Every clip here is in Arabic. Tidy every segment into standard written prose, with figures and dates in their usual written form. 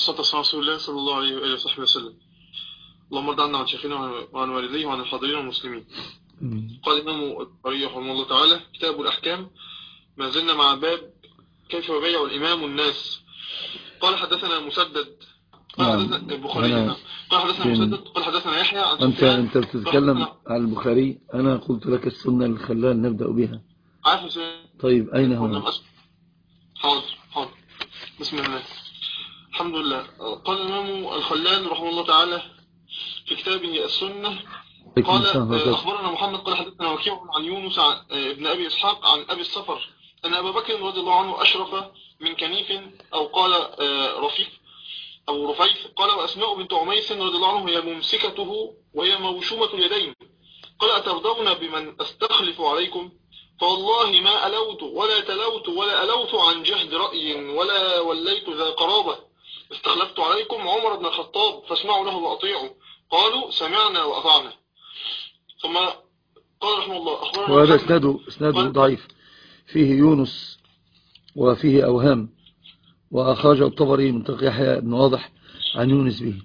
والصلاة والسلام على رسول الله صلى الله عليه وآله وصحبه وسلم. اللهم ارض عنا عن شيخنا وعن والديه وعن الحاضرين والمسلمين. قال الإمام البخاري رحمه الله تعالى: كتاب الأحكام. ما زلنا مع باب كيف يبايع الإمام الناس. قال حدثنا مسدد، قال حدثنا البخاري، قال حدثنا مسدد، قال حدثنا يحيى عن سفيان. أنت بتتكلم عن البخاري، أنا قلت لك السنة اللي خلانا نبدأ بها. عارف. طيب أين هو؟ حاضر. بسم الله، الحمد لله. قال الإمام الخلال رحمه الله تعالى في كتابه السنة، قال: أخبرنا محمد قال حدثنا وكيع عن يونس ابن أبي إسحاق عن أبي الصفر أن أبا بكر رضي الله عنه أشرف من كنيف، أو قال رفيف أو رفيف. قال: وأسماء بنت عميس رضي الله عنه هي ممسكته وهي موشومة اليدين. قال: أترضون بمن أستخلف عليكم؟ فوالله ما ألوت ولا تلوت ولا ألوت عن جهد رأي ولا وليت ذا قرابة. استخلفت عليكم عمر بن الخطاب فاسمعوا له وأطيعوا. قالوا: سمعنا وأطعنا. ثم قال رحمه الله: أخبرنا. وهذا اسناده ضعيف، فيه يونس وفيه أوهام، وأخرج الطبري من طريق يحيى بن واضح عن يونس به.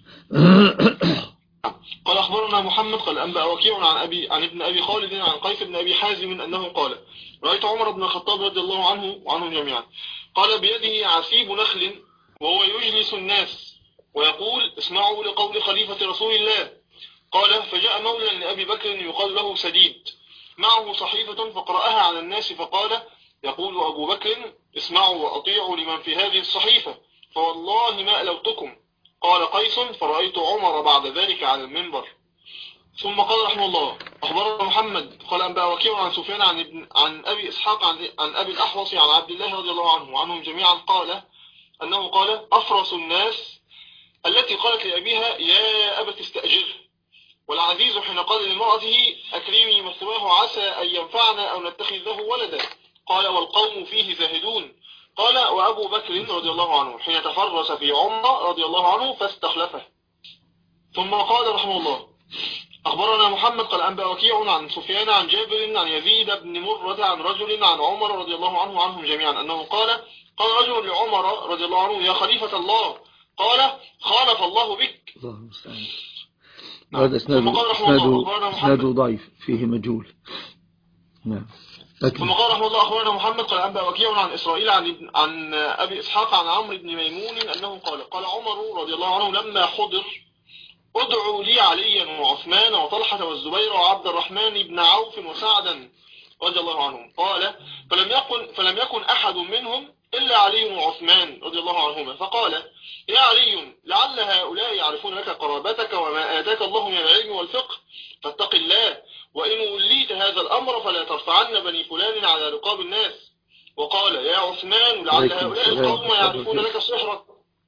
قال: أخبرنا محمد قال أنبأ وكيع عن ابن أبي خالد عن قيس بن أبي حازم أنه قال: رأيت عمر بن الخطاب رضي الله عنه وعنهم جميعا، قال: بيده عسيب نخل وهو يجلس الناس ويقول: اسمعوا لقول خليفة رسول الله. قال: فجاء مولى لأبي بكر يقال له سديد معه صحيفة فقرأها على الناس فقال: يقول أبو بكر: اسمعوا وأطيعوا لمن في هذه الصحيفة، فوالله ما ألوتكم. قال قيس: فرأيت عمر بعد ذلك على المنبر. ثم قال رحمه الله: أخبرنا محمد قال أنبأ وكيع عن سفيان عن أبي إسحاق عن أبي الأحوص عن عبد الله رضي الله عنه وعنهم جميعا قال أنه قال: أفرس الناس التي قالت لأبيها: يا أبت استأجره. والعزيز حين قال لامرأته: أكرمي مثواه عسى أن ينفعنا أو نتخذ له ولدا. قال: والقوم فيه زاهدون. قال: وأبو بكر رضي الله عنه حين تفرس في عمر رضي الله عنه فاستخلفه. ثم قال رحمه الله: أخبرنا محمد قال أنبأ وكيع عن سفيان عن جابر عن يزيد بن مرة عن رجل عن عمر رضي الله عنه وعنهم جميعا أنه قال: قال رجل لعمر رضي الله عنه: يا خليفة الله. قال: خالف الله بك. هذا اسناده ضعيف، فيه مجهول. نعم. ثم قال رحمه الله: أخبرنا محمد قال أنبأ وكيع عن إسرائيل عن أبي إسحاق عن عمرو بن ميمون أنه قال: قال عمر رضي الله عنه لما حضر: ادعوا لي عليا وعثمان وطلحة والزبير وعبد الرحمن بن عوف وسعدا رضي الله عنهم. قال: فلم يكن أحد منهم إلا علي وعثمان رضي الله عنهما. فقال: يا علي، لعل هؤلاء يعرفون لك قرابتك وما آتاك الله من العلم والفقه، فاتق الله، وإن وليت هذا الأمر فلا ترفعن بني فلان على رقاب الناس. وقال: يا عثمان، لعل هؤلاء القوم يعرفون لك سحرك.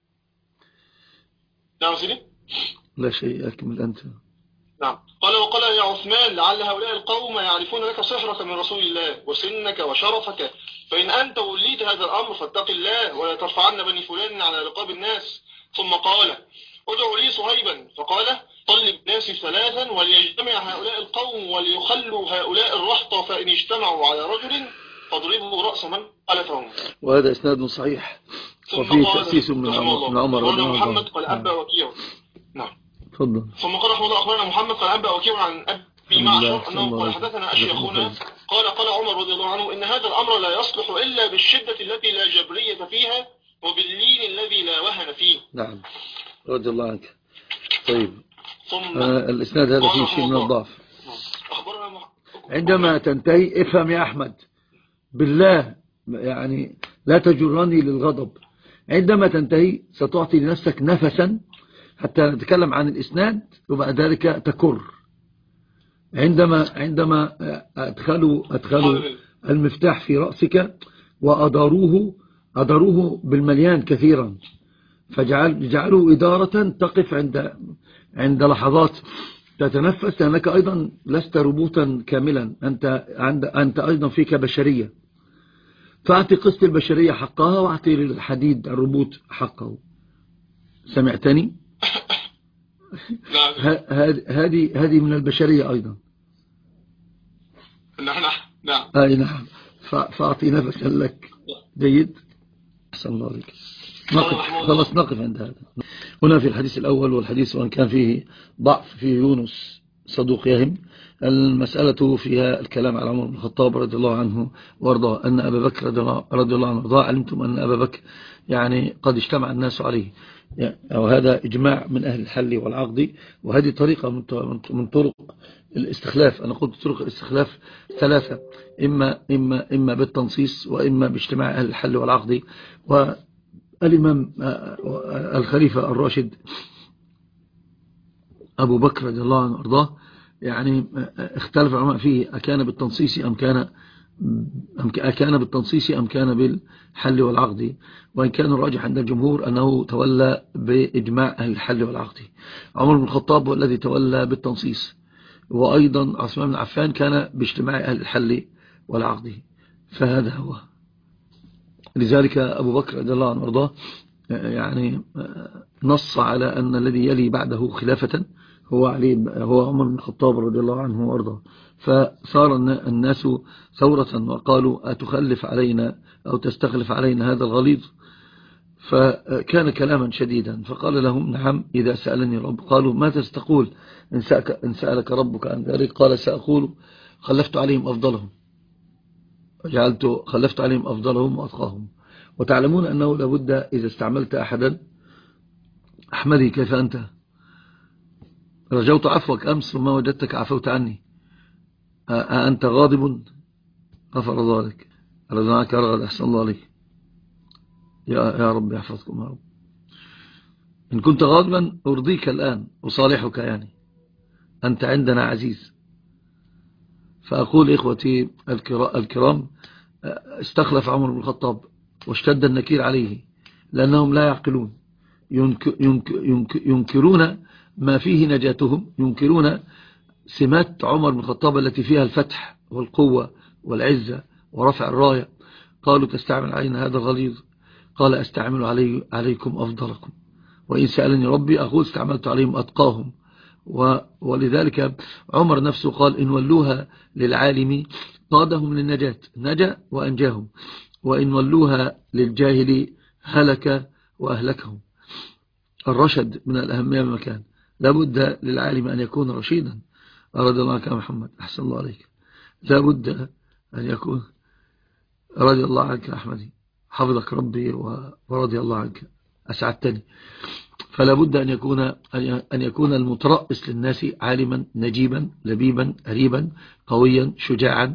نعم سيدي. لا شيء، أكمل أنت. نعم. وقال: يا عثمان، لعل هؤلاء القوم يعرفون لك سحرك من رسول الله وسنك وشرفك، فإن أنت وليت هذا الأمر فاتق الله ولا ترفعن بني فلان على رقاب الناس. ثم قال: ادعوا لي صهيبا. فقال: طلب الناس ثلاثا وليجتمع هؤلاء القوم وليخلوا هؤلاء الرحط، فإن اجتمعوا على رجل فاضربوا رأس من خلفهم. وهذا إسناد صحيح، وفيه تأسيس من عمر رضي الله عنه. محمد قال أنبأ وكيع. نعم. تفضل. ثم قال رحمه الله: أخبرنا محمد قال أنبأ وكيع عن أبي معشر أنه قال حدثنا أشيخنا قال عمر رضي الله عنه: إن هذا الأمر لا يصلح إلا بالشدة التي لا جبرية فيها وباللين الذي لا وهن فيه. نعم، رضي الله عنك. طيب، الإسناد هذا فيه شيء من الضعف. عندما تنتهي افهم يا أحمد بالله، يعني لا تجرني للغضب. عندما تنتهي ستعطي لنفسك نفسا حتى نتكلم عن الإسناد، وبعد ذلك تكر. عندما أدخلوا المفتاح في رأسك وأداروه بالمليان كثيرا، فجعلوا إدارة تقف عند لحظات تتنفس، لأنك أيضا لست ربوطا كاملا، أنت أيضا فيك بشرية، فأعطي قسط البشرية حقها وأعطي للحديد الربوط حقه. سمعتني؟ هذه من البشرية أيضا. نعم. نعم. فأعطي نفسا لك. جيد. أحسن الله عليك. خلاص نقف عند هذا. هنا في الحديث الأول والحديث وأن كان فيه ضعف فيه يونس صدوق يهم، المسألة فيها الكلام على عمر بن الخطاب رضي الله عنه وارضاه، أن أبا بكر رضي الله عنه وارضاه، علمتم أن أبا بكر يعني قد اجتمع الناس عليه، وهذا إجماع من أهل الحل والعقد، وهذه طريقة من طرق الاستخلاف. أنا قلت طرق الاستخلاف ثلاثة، إما بالتنصيص، وإما باجتماع أهل الحل والعقد. والإمام الخليفة الراشد أبو بكر رضي الله عنه وارضاه يعني اختلف العلماء فيه، أكان بالتنصيص أم كان بالحل والعقد، وإن كان الراجح عند الجمهور أنه تولى بإجماع أهل الحل والعقد. عمر بن الخطاب هو الذي تولى بالتنصيص، وأيضا عثمان بن عفان كان باجتماع أهل الحل والعقد. فهذا هو. لذلك أبو بكر رضي الله عنه وارضاه يعني نص على أن الذي يلي بعده خلافة هو عمر بن الخطاب رضي الله عنه وارضاه. فصار الناس ثورة وقالوا أتخلف علينا أو تستخلف علينا هذا الغليظ، فكان كلاما شديدا. فقال لهم نعم إذا سألني رب. قالوا ماذا ستقول إن سألك ربك عن ذلك؟ قال سأقول خلفت عليهم أفضلهم، خلفت عليهم أفضلهم وأتقاهم. وتعلمون أنه لابد إذا استعملت أحدا أحمدي كيف أنت، رجوت عفوك أمس ثم وجدتك عفوت عني، أنت غاضب؟ غفر الله لك، رضناك رغد، أحسن الله عليك، يا رب يحفظكم يا رب. إن كنت غاضبا أرضيك الآن أصالحك، يعني أنت عندنا عزيز. فأقول إخوتي الكرام استخلف عمر بن الخطاب واشتد النكير عليه، لأنهم لا يعقلون، ينكرون ما فيه نجاتهم، ينكرون سمات عمر بن الخطاب التي فيها الفتح والقوة والعزة ورفع الراية. قالوا تستعمل علينا هذا الغليظ؟ قال أستعمل عليكم أفضلكم، وإن سألني ربي أقول استعملت عليهم أتقاهم. ولذلك عمر نفسه قال إن ولوها للعالم قادهم للنجاة، نجا وأنجاهم، وإن ولوها للجاهل هلك وأهلكهم. الرشد من الأهمية بمكان، لابد للعالم أن يكون رشيدا. رضي الله عنك يا محمد، أحسن الله عليك. لابد أن يكون، رضي الله عنك يا أحمدي، حفظك ربي ورضي الله عنك، أسعدتني. فلا بد أن يكون المترأس للناس عالما نجيبا لبيبا أريبا قويا شجاعا،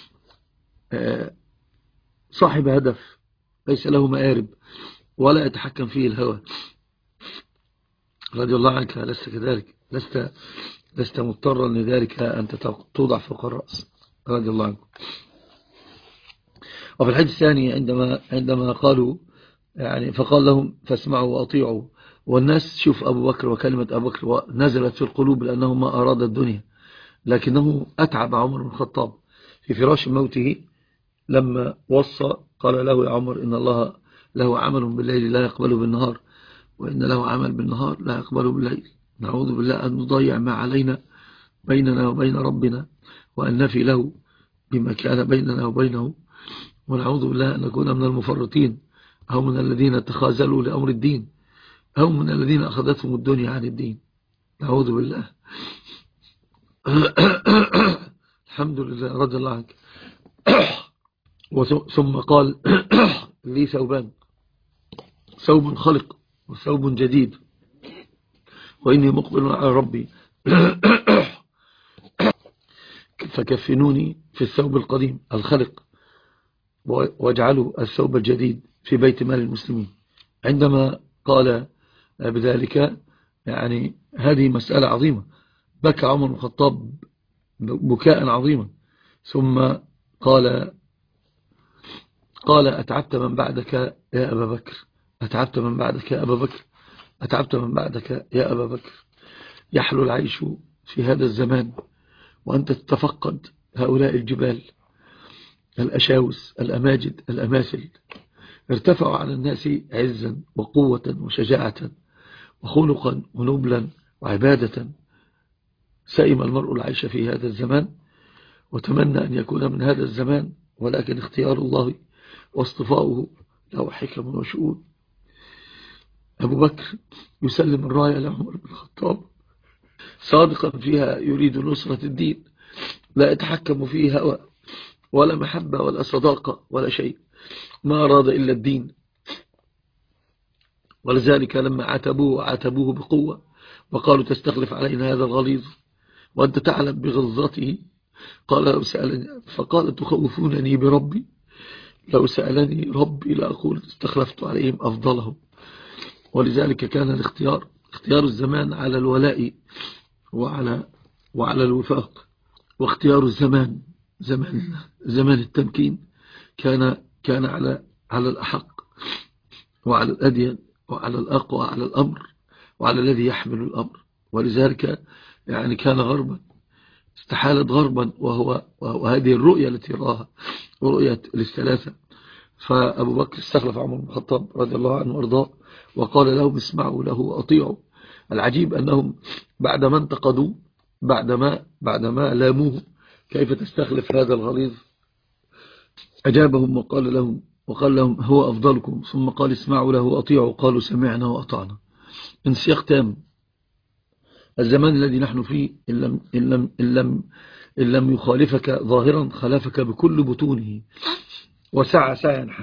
صاحب هدف ليس له مآرب ولا يتحكم فيه الهوى. رضي الله عنك لست كذلك، لست مضطرا لذلك أن توضع فوق الرأس. رضي الله عنك. وفي الحديث الثاني عندما قالوا يعني فقال لهم فاسمعوا وأطيعوا، والناس شوف أبو بكر وكلمة أبو بكر نزلت في القلوب لأنه ما أراد الدنيا، لكنه أتعب عمر بن الخطاب في فراش موته لما وصى قال له يا عمر إن الله له عمل بالليل لا يقبله بالنهار، وإن له عمل بالنهار لا يقبله بالليل. نعوذ بالله أن نضيع ما علينا بيننا وبين ربنا، وأن نفي له بما كان بيننا وبينه، ونعوذ بالله أن نكون من المفرطين أو من الذين تخاذلوا لأمر الدين أو من الذين أخذتهم الدنيا عن الدين. نعوذ بالله. الحمد لله. رضي الله عنك. ثم قال لي ثوبان، ثوب خلق وثوب جديد، وإني مقبل على ربي فكفنوني في الثوب القديم الخلق واجعلوا الثوب الجديد في بيت مال المسلمين. عندما قال بذلك يعني هذه مسألة عظيمة، بكى عمر بن الخطاب بكاء عظيما، ثم قال أتعبت من بعدك يا أبا بكر، أتعبت من بعدك يا أبا بكر، أتعبت من بعدك يا أبا بكر. يحلو العيش في هذا الزمان وأنت تتفقد هؤلاء الجبال الأشاوس الأماجد الأماثل، ارتفعوا على الناس عزا وقوة وشجاعة وخلقا ونبلا وعبادة. سئم المرء العيش في هذا الزمان وتمنى أن يكون من هذا الزمان، ولكن اختيار الله واصطفاؤه له حكم وشؤون. أبو بكر يسلم الراية لعمر بن الخطاب صادقا فيها يريد نصرة الدين، لا يتحكم فيه هوى ولا محبة ولا صداقة ولا شيء، ما أراد إلا الدين. ولذلك لما عاتبوه بقوة وقالوا تستخلف علينا هذا الغليظ وأنت تعلم بغلظته، قال لو سألني، فقال تخوفونني بربي، لو سألني ربي لأقول استخلفت عليهم أفضلهم. ولذلك كان اختيار الزمان على الولاء وعلى الوفاق، واختيار الزمان زمان التمكين كان على الأحق وعلى الأدين وعلى الأقوى على الأمر وعلى الذي يحمل الأمر. ولذلك يعني كان غربا، استحالت غربا، وهذه الرؤية التي راها رؤية الثلاثة. فأبو بكر استخلف عمر بن الخطاب رضي الله عنه وارضاه وقال لهم اسمعوا له وأطيعوا. العجيب أنهم بعدما انتقدوا، بعدما لاموه كيف تستخلف هذا الغليظ، أجابهم وقال لهم هو أفضلكم، ثم قال اسمعوا له وأطيعوا، قالوا سمعنا وأطعنا. انسياق تام. الزمان الذي نحن فيه إن لم يخالفك ظاهرا خالفك بكل بطونه، وسعى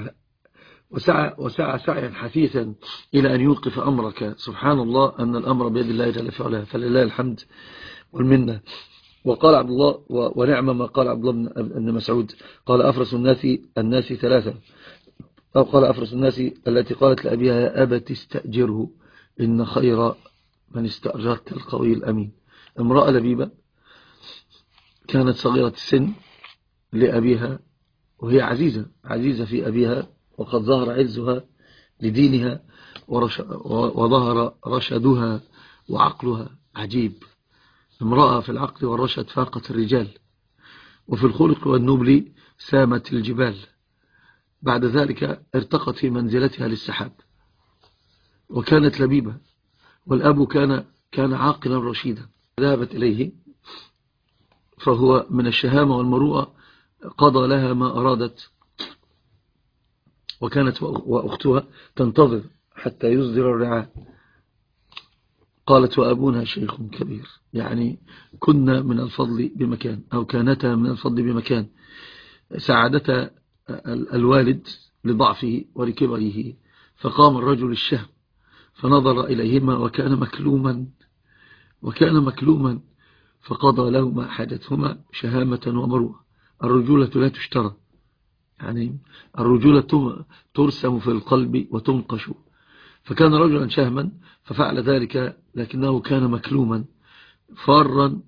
سعيا حثيثا إلى أن يوقف أمرك. سبحان الله أن الأمر بيد الله جل في علاه، فلله الحمد والمنة. وقال عبد الله ونعم ما قال عبد الله بن مسعود، قال أفرس الناس ثلاثة، أو قال أفرس الناس التي قالت لأبيها يا أبت استأجره إن خير من استأجرت القوي الأمين. امرأة لبيبة كانت صغيرة السن لأبيها، وهي عزيزة في أبيها، وقد ظهر عزها لدينها وظهر رشدها وعقلها. عجيب، امرأة في العقل والرشد فاقت الرجال، وفي الخلق والنبل سامت الجبال. بعد ذلك ارتقت في منزلتها للسحاب، وكانت لبيبة، والأب كان عاقلا رشيدا. ذهبت إليه، فهو من الشهامة والمروءة قضى لها ما أرادت، وكانت وأختها تنتظر حتى يصدر الرعاء. قالت وأبونا شيخ كبير، يعني كنا من الفضل بمكان، أو كانتا من الفضل بمكان. سعادة الوالد لضعفه ولكبره، فقام الرجل الشهم فنظر إليهما وكان مكلوما فقضى لهما حاجتهما شهامة ومروءة. الرجولة لا تشترى، يعني الرجولة ترسم في القلب وتنقش. فكان رجلا شهما ففعل ذلك، لكنه كان مكلوما فارا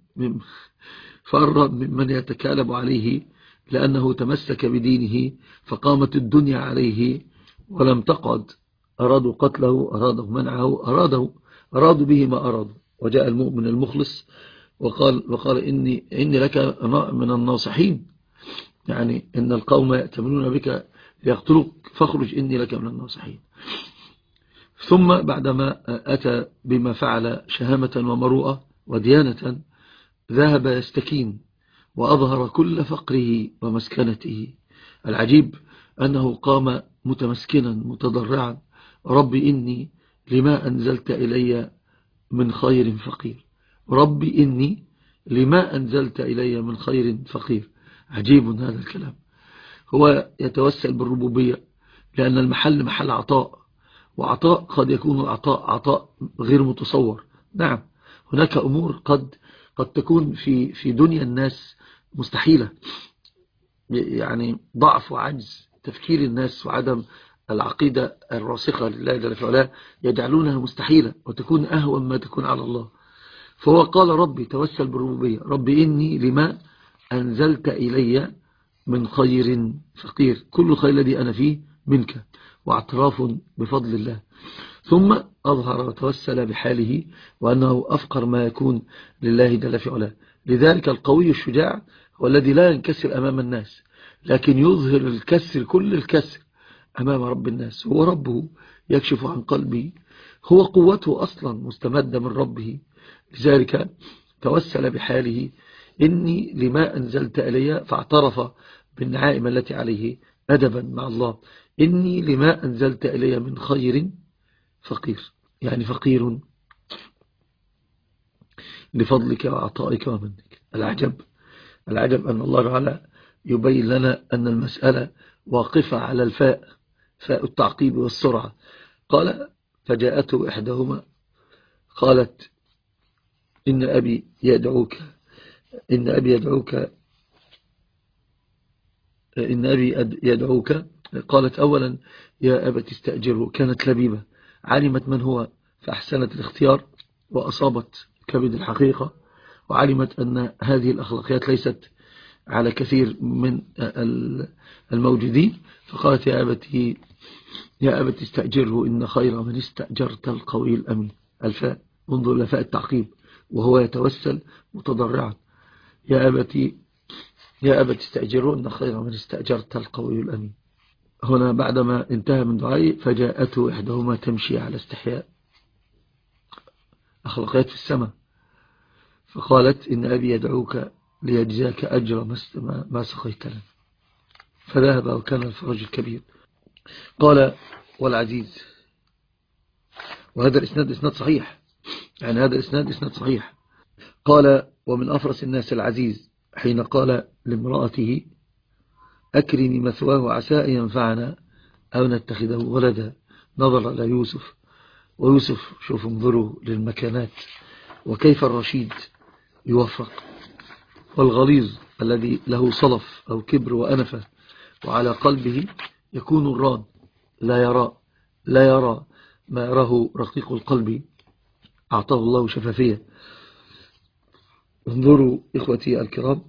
ممن يتكالب عليه، لأنه تمسك بدينه فقامت الدنيا عليه ولم تقعد. أرادوا قتله، أرادوا منعه، أرادوا به ما أرادوا. وجاء المؤمن المخلص وقال إني لك من الناصحين، يعني إن القوم يأتمنون بك ليقتلوك فاخرج إني لك من الناصحين. ثم بعدما أتى بما فعل شهامة ومروءة وديانة، ذهب يستكين وأظهر كل فقره ومسكنته. العجيب أنه قام متمسكنا متضرعا، ربي إني لما أنزلت إلي من خير فقير، ربي إني لما أنزلت إلي من خير فقير. عجيب هذا الكلام. هو يتوسل بالربوبية، لأن المحل محل عطاء، وعطاء قد يكون عطاء غير متصور. نعم، هناك أمور قد تكون في دنيا الناس مستحيلة، يعني ضعف وعجز تفكير الناس وعدم العقيدة الراسخة لله جل في علاه يجعلونها مستحيلة، وتكون أهون ما تكون على الله. فهو قال ربي، توسل بالربوبية، ربي إني لما أنزلت إلي من خير فقير، كل خير الذي أنا فيه منك، واعتراف بفضل الله. ثم أظهر وتوسل بحاله وأنه أفقر ما يكون لله جل في علاه. لذلك القوي الشجاع هو الذي لا ينكسر أمام الناس، لكن يظهر الكسر، كل الكسر أمام رب الناس. هو ربه يكشف عن قلبه، هو قوته أصلا مستمدة من ربه. لذلك توسل بحاله إني لما أنزلت إلي، فاعترف بالنعائم التي عليه أدبا مع الله. إني لما أنزلت إلي من خير فقير، يعني فقير لفضلك وعطائك ومنك. العجب أن الله تعالى يبين لنا أن المسألة واقفة على الفاء، فاء التعقيب والسرعة. قال فجاءته إحداهما قالت إن أبي يدعوك قالت أولا يا أبت استأجره. كانت لبيبة، علمت من هو فأحسنت الاختيار وأصابت كبد الحقيقة، وعلمت أن هذه الأخلاقيات ليست على كثير من الموجودين. فقالت يا أبت استأجره إن خير من استأجرت القوي الأمين. الفاء، انظر لفاء التعقيب وهو يتوسل متضرعا. يا أبت استأجره إن خير من استأجرت القوي الأمين. هنا بعدما انتهى من دعائي فجاءته إحداهما تمشي على استحياء، أخلاقيات في السماء. فقالت إن أبي يدعوك ليجزاك أجر ما سقيت لنا. فذهب وكان الفرج الكبير. قال والعزيز، وهذا الإسناد إسناد صحيح، يعني هذا الإسناد إسناد صحيح. قال ومن أفرس الناس العزيز حين قال لامرأته أكرمي مثواه عسى أن ينفعنا أو نتخذه ولدا. نظر إلى يوسف، ويوسف شوف انظروا للمكانات وكيف الرشيد يوفق، والغليظ الذي له صلف أو كبر وأنفة وعلى قلبه يكون الران، لا يرى ما يراه رقيق القلب. أعطاه الله شفافية. انظروا إخوتي الكرام،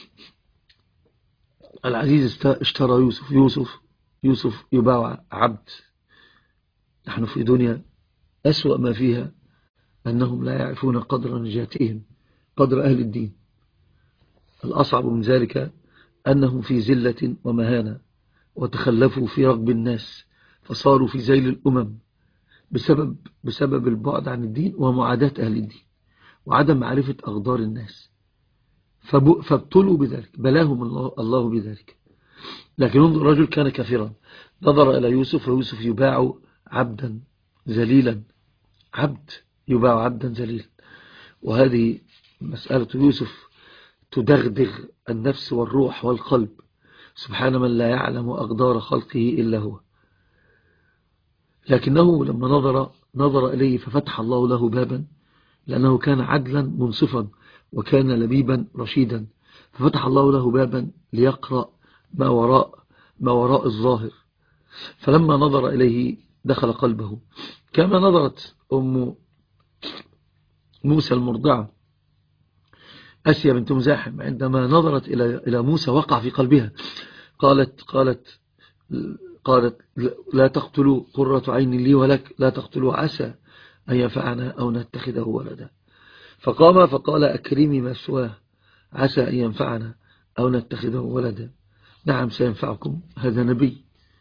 العزيز اشترى يوسف يباع عبد. نحن في دنيا أسوأ ما فيها أنهم لا يعرفون قدر نجاتهم، قدر أهل الدين. الأصعب من ذلك أنهم في زلة ومهانة، وتخلفوا في رغب الناس، فصاروا في ذيل الأمم بسبب البعد عن الدين ومعاداة أهل الدين وعدم معرفة أقدار الناس، فابتلوا بذلك، بلاهم الله بذلك. لكن انظر، رجل كان كافرا نظر إلى يوسف، ويوسف يباع عبدا ذليلا، عبد يباع عبدا ذليلا. وهذه مسألة يوسف تدغدغ النفس والروح والقلب. سبحان من لا يعلم أقدار خلقه إلا هو. لكنه لما نظر إليه ففتح الله له بابا، لأنه كان عدلا منصفا وكان لبيبا رشيدا، ففتح الله له بابا ليقرأ ما وراء الظاهر. فلما نظر إليه دخل قلبه، كما نظرت أم موسى المرضعة أسيا بنت مزاحم عندما نظرت إلى موسى وقع في قلبها. قالت لا تقتلوا، قرة عين لي ولك، لا تقتلوا عسى أن ينفعنا أو نتخذه ولدا. فقام فقال أكرمي مثواه عسى أن ينفعنا أو نتخذه ولدا. نعم سينفعكم، هذا نبي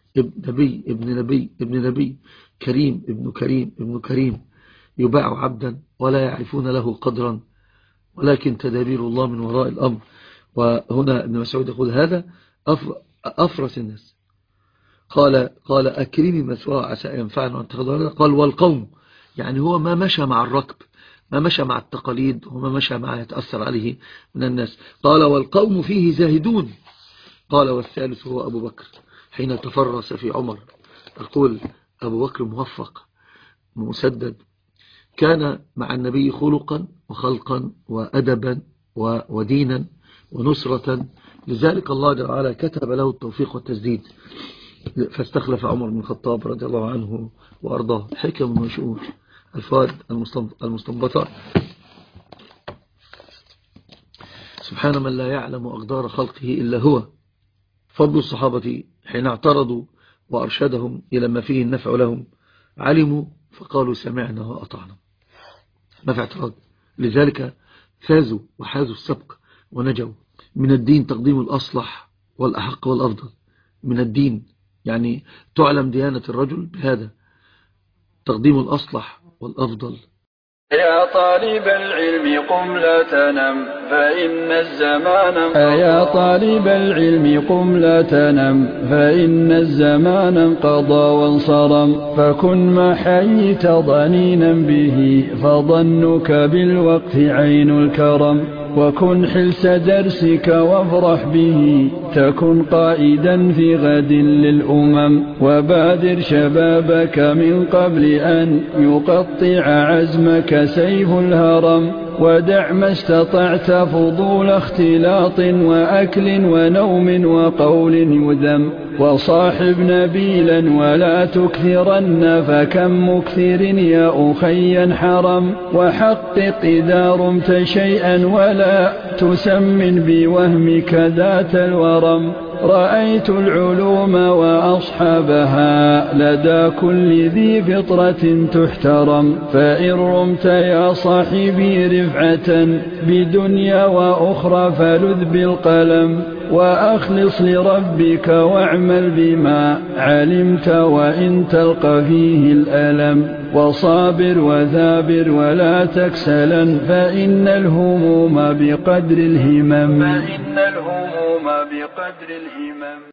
ابن نبي كريم ابن كريم يباع عبدا ولا يعرفون له قدرا، ولكن تدابير الله من وراء الأمر. وهنا ابن مسعود يقول هذا أفرس الناس. قال أكرمي مثواه عسى أن ينفعنا ونتخذه ولدا. قال والقوم، يعني هو ما مشى مع الركب، ما مشى مع التقاليد، وما مشى مع يتأثر عليه من الناس. قال والقوم فيه زاهدون. قال والثالث هو أبو بكر حين تفرس في عمر. أقول أبو بكر موفق مسدد، كان مع النبي خلقا وخلقا وأدبا ودينا ونصرة. لذلك الله جل وعلا كتب له التوفيق والتسديد، فاستخلف عمر بن الخطاب رضي الله عنه وأرضاه. حكم وشؤون، الفوائد المستنبطة. سبحان من لا يعلم أقدار خلقه إلا هو. فضل الصحابة حين اعترضوا وأرشدهم إلى ما فيه النفع لهم، علموا فقالوا سمعنا وأطعنا، ما في اعتراض. لذلك فازوا وحازوا السبق ونجوا. من الدين تقديم الأصلح والأحق والأفضل. من الدين يعني تعلم ديانة الرجل بهذا، تقديم الأصلح والأفضل. يا طالب العلم قم لا تنم فإن الزمان يا طالب العلم قم لا تنم فإن الزمان انقضى وانصرم فكن ما حييت ضنينا به فظنك بالوقت عين الكرم وكن حلس درسك وافرح به تكن قائدا في غد للأمم وبادر شبابك من قبل أن يقطع عزمك سيف الهرم ودع ما استطعت فضول اختلاط وأكل ونوم وقول يذم وصاحب نبيلا ولا تكثرن فكم مكثر يا أخي حرم وحقق إذا رمت شيئا ولا تسمن بوهمك ذات الورم رأيت العلوم وأصحابها لدى كل ذي فطرة تحترم فإن رمت يا صاحبي رفعة بدنيا وأخرى فلذ بالقلم وأخلص لربك واعمل بما علمت وإن تلقى فيه الألم وصابر وثابر ولا تكسلا فإن الهموم بقدر الهمم